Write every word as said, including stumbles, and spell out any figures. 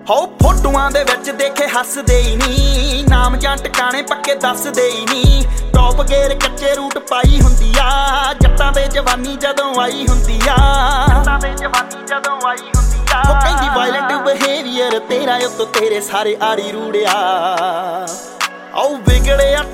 ਹੋ ਫੋਟੋਆਂ ਦੇ ਵਿੱਚ ਦੇਖੇ ਹੱਸਦੇ ਹੀ ਨੀ, ਨਾਮ ਜਾਂ ਟਿਕਾਣੇ ਪੱਕੇ ਦੱਸਦੇ ਹੀ ਨੀ। ਟੌਪ ਗੇਅਰ ਕੱਚੇ ਰੂਟ ਪਾਈ ਹੁੰਦੀ ਆ, ਜੱਟਾਂ ਦੇ ਜਵਾਨੀ ਜਦੋਂ ਆਈ ਹੁੰਦੀ ਆ, ਜੱਟਾਂ ਦੇ ਜਵਾਨੀ ਜਦੋਂ ਆਈ ਹੁੰਦੀ ਆ। ਉਹ ਕਹਿੰਦੀ ਵਾਇਲੈਂਟ ਬਿਹੇਵੀਅਰ ਤੇਰਾ ਉੱਤੋਂ ਤੇਰੇ ਸਾਰੇ ਆੜੀ ਰੂੜਿਆ। ਆਓ ਵਿਗੜਿਆ